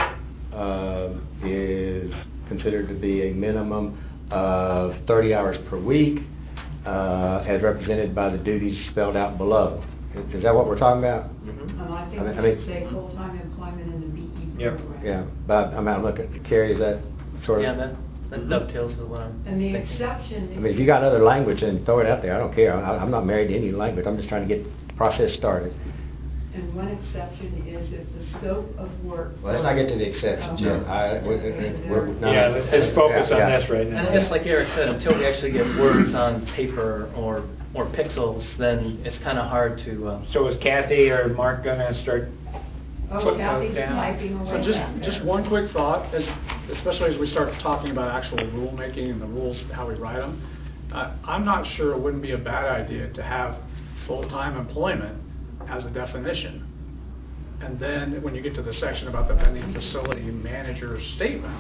uh, is considered to be a minimum of thirty hours per week, uh, as represented by the duties spelled out below. Is, is that what we're talking about? And I think I mean- I we mean- should say full-time employment in the B E Yep. program. Yeah, but I'm, I'm looking, Carrie, is that sort of? Yeah, that, that dovetails with what I'm And the thinking. exception. I mean, if you got other language, then throw it out there. I don't care. I, I'm not married to any language. I'm just trying to get the process started. And one exception is if the scope of work. Well, let's not get to the exceptions yet. I, we, we're, no, Yeah, let's just focus on yeah. this right And now. I guess like Eric said, until we actually get words on paper or, or pixels, then it's kind of hard to, uh, So is Kathy or Mark gonna start Oh, putting Kathy's those down? typing away. So just, back there. just one quick thought, as, especially as we start talking about actual rulemaking and the rules, how we write them. Uh, I'm not sure it wouldn't be a bad idea to have full-time employment as a definition. And then when you get to the section about the vending facility manager's statement,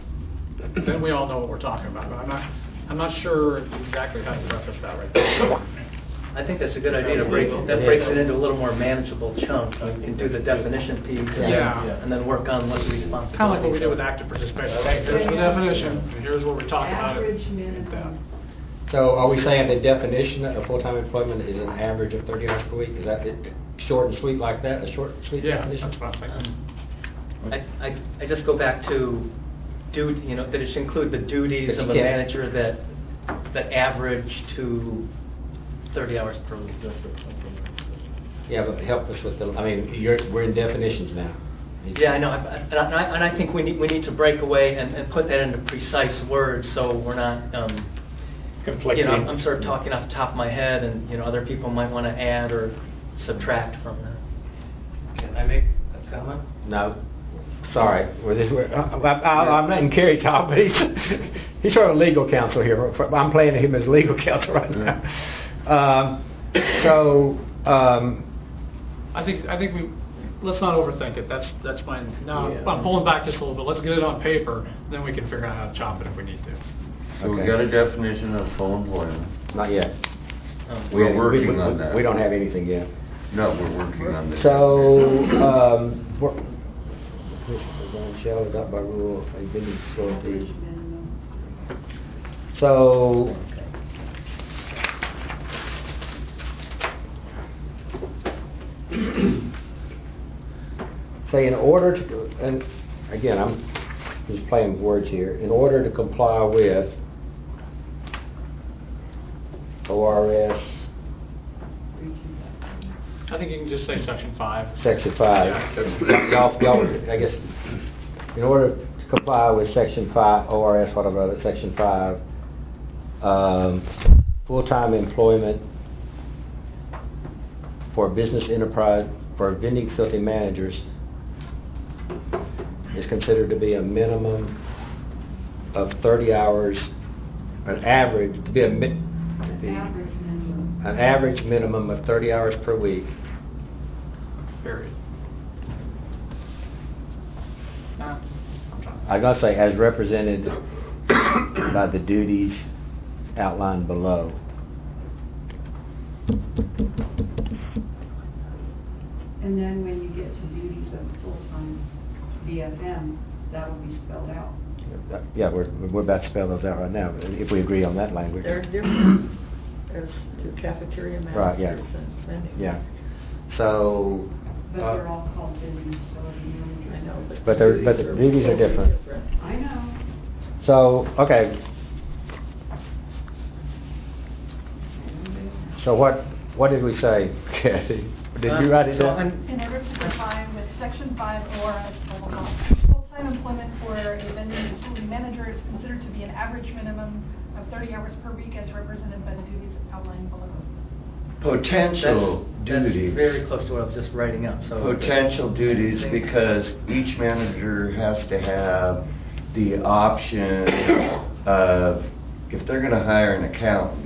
then we all know what we're talking about. But I'm not, I'm not sure exactly how to preface that right there. I think that's a good idea to break, that breaks it into a little more manageable chunk. You can do the definition piece and, Yeah. and then work on what the responsibilities Kind of like what we did are. with active participation. Hey, here's the definition, and here's what we're talking about. Average minimum. So are we saying the definition of full-time employment is an average of thirty hours per week? Is that it, short and sweet like that, a short and sweet Yeah, definition? that's what I'm thinking. I, I, I just go back to duty, you know, that it should include the duties of a Yeah. manager that, that average to thirty hours per week. Yeah, but help us with the, I mean, you're, we're in definitions now. Yeah, I know, I- I- and I, and I think we need, we need to break away and, and put that into precise words so we're not, um, you Conflicting. know, I'm sort of talking off the top of my head and, you know, other people might want to add or subtract from that. Can I make a comment? No, sorry. We're this, we're, I, I, I'm letting Kerry talk, but he's, he's sort of legal counsel here. I'm playing him as legal counsel right now. Um, so, um, I think, I think we, let's not overthink it. That's, that's fine. Now, Yeah. I'm pulling back just a little bit. Let's get it on paper, then we can figure out how to chop it if we need to. So we Okay. got a definition of full employment. not yet. Um, We- We're we- working we- on that. We don't have anything yet. No, we're working on this. So, um, what, shall adopt by rule a vending facility. So, say in order to, and again, I'm just playing with words here, in order to comply with O R S I think you can just say section five. Section five. Yeah. Y'all, y'all, I guess, in order to comply with section five, O R S, whatever, section five, um, full-time employment for business enterprise, for vending facility managers is considered to be a minimum of thirty hours, an average, to be a, mi- to be Average minimum. an average minimum of thirty hours per week. Period. Nah, I'm trying- I gotta say, as represented by the duties outlined below. And then when you get to duties of a full-time C F M, that'll be spelled out. Yeah, we're, we're about to spell those out right now, if we agree on that language. They're different. There's two cafeteria managers Right, yeah. and vending. Yeah. So, But uh, they're all called vending facility managers. I know, but. but they're, but the duties are different. I know. So, okay. So what, what did we say, Kathy? Did you write it So down? I'm- In order to comply with section five O R S blah, blah, blah, full-time employment for a vending facility manager is considered to be an average minimum of thirty hours per week as represented by the duties outlined below. Potential That's duties. very close to what I was just writing out, so. Potential duties, because each manager has to have the option of, if they're gonna hire an accountant,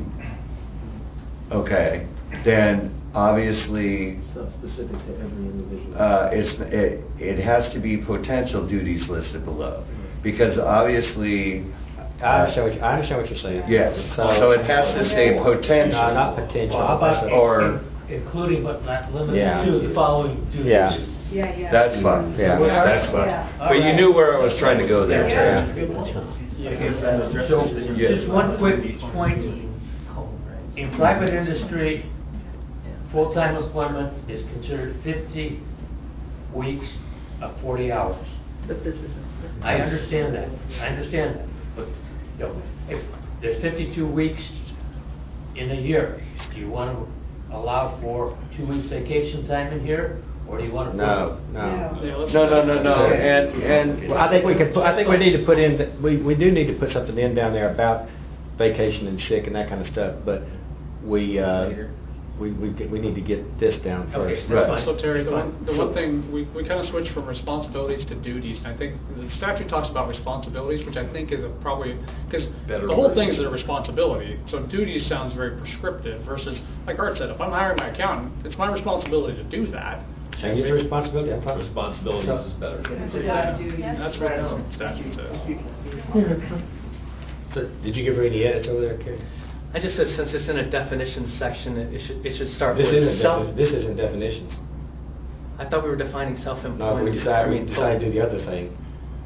okay, then obviously, So specific to every individual. uh, it's, it, it has to be potential duties listed below. Because obviously, I understand what, you- I understand what you're saying. yes, so it has to say potential. No, not potential. Well, how about Or- including but not Yeah. limited to the following duties? Yeah. Yeah, yeah. That's fine, yeah, Yeah. that's fine. Yeah. But you knew where I was trying to go there, Yeah. Terry. So, Yes. just one quick point. In private industry, full-time employment is considered fifty weeks of forty hours. But this isn't. I understand that, I understand that, but, you know, if there's fifty-two weeks in a year, do you want to allow for two weeks vacation time in here, or do you want to? No, No. Yeah, let's- no, no, no, no, and, and. Well, I think we could, put- I think we need to put in, th- we, we do need to put something in down there about vacation and sick and that kind of stuff, but we, uh, we, we, get- we need to get this down Okay, first. that's Right. fine. So Terry, the one, the So- one thing, we, we kind of switched from responsibilities to duties, and I think the statute talks about responsibilities, which I think is a probably, because Better the whole word. thing is a responsibility, so duties sounds very prescriptive versus, like Art said, if I'm hiring my accountant, it's my responsibility to do that. Change it to responsibility, I'm fine. Responsibilities is better. Yeah, that's what the statute says. So, did you give her any edits over there, Kerry? I just said, since it's in a definition section, it it should, it should start This with isn't, self. defi- this isn't definitions. I thought we were defining No, self-employment. we decided, I we mean, decided to do the other thing.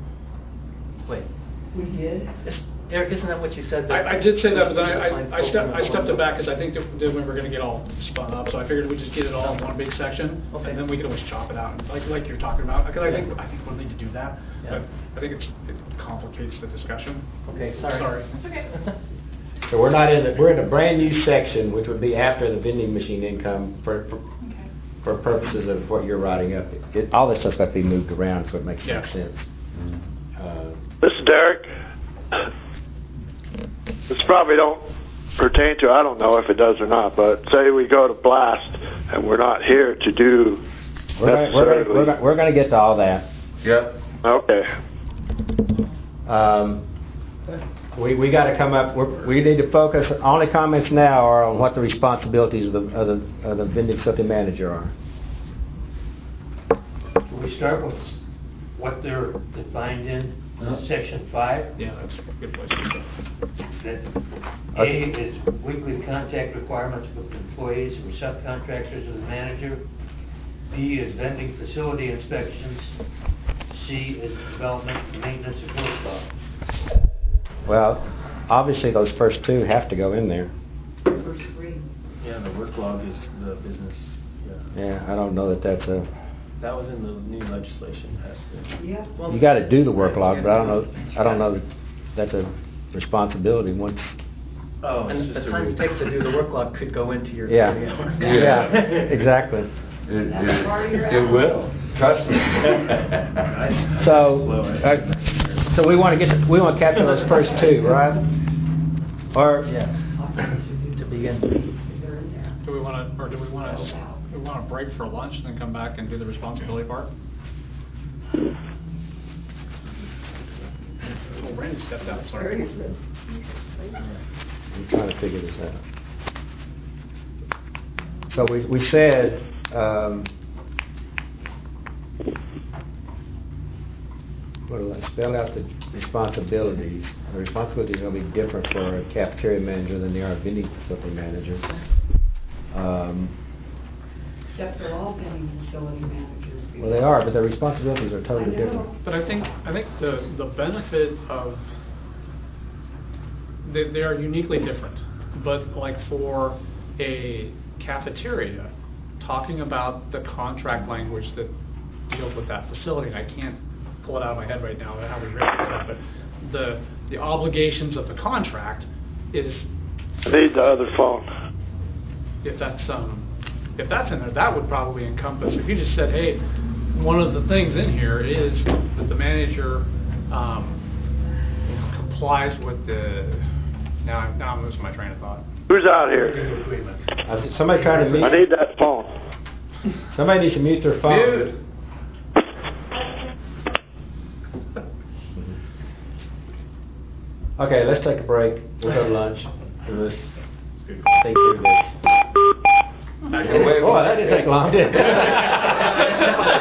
Wait, We did? is- Eric, isn't that what you said? that- I, I did say that, but then I, Define I- I stepped, I full-time stepped it employment? back, because I think that that we were gonna get all spun up, so I figured we'd just get it all in one big section, Okay. and then we could always chop it out, and like, like you're talking about, because I think, I think we'll need to do that, Yeah. but I think it's, it complicates the discussion. Okay, sorry. Sorry. Okay. So we're not in, the we're in a brand new section, which would be after the vending machine income for, for, for purposes of what you're writing up. It, all this stuff's got to be moved around so it makes more Yeah. sense. Uh, This is Derek. This probably don't pertain to, I don't know if it does or not, but say we go to blast and we're not here to do We're gonna, we're gonna, we're gonna, we're gonna get to all that. Yep. Okay. Um, we, we gotta come up, we're, we need to focus, only comments now are on what the responsibilities of the, of the, of the vending facility manager are. Can we start with what they're defined in section five? Yeah, that's a good place to start. That A is weekly contact requirements with employees or subcontractors of the manager. B is vending facility inspections. C is development and maintenance of work law. Well, obviously those first two have to go in there. First three. Yeah, the work log is the business, yeah. Yeah, I don't know that that's a, That was in the new legislation, has to. Yeah. you gotta do the work log, but I don't know, I don't know that that's a responsibility once. Oh, it's And just the a time re- it takes to do the work log could go into your. Yeah, thirty hours. yeah, exactly. It, That's part of your it, it will, trust me. So, uh, so we wanna get, we wanna capture those first two, right? Or, Yeah, to begin. Do we wanna, or do we wanna just, do we wanna break for lunch, and then come back and do the responsibility part? Oh, Randy stepped out, sorry. I'm trying to figure this out. So we, we said, um, what do I spell out the responsibilities? The responsibilities are going to be different for a cafeteria manager than they are a vending facility manager. Um, Except for all vending facility managers Well, they are, but their responsibilities are totally different. But I think, I think the, the benefit of, they, they are uniquely different. But like for a cafeteria, talking about the contract language that deals with that facility, I can't pull it out of my head right now, how we written that, but the, the obligations of the contract is. I need the other phone. If that's, um, if that's in there, that would probably encompass, if you just said, hey, one of the things in here is that the manager, um, you know, complies with the, now, now I'm losing my train of thought. Who's out here? Uh, Somebody trying to mute. I need that phone. Somebody needs to mute their phone. Mute. Okay, let's take a break. We'll go to lunch. And let's think through this. Wait, wait, Boy, that didn't take long, did it?